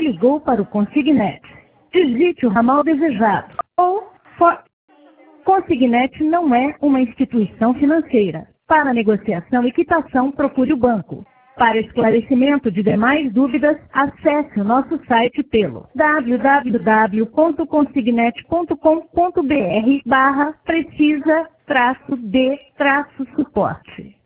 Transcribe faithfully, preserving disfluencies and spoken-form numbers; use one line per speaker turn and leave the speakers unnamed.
ligou para o Consignet. Digite o ramal desejado. Ou, for... Consignet não é uma instituição financeira. Para negociação e quitação, procure o banco. Para esclarecimento de demais dúvidas, acesse o nosso site pelo w w w ponto consignet ponto com ponto b r barra precisa traço de traço suporte.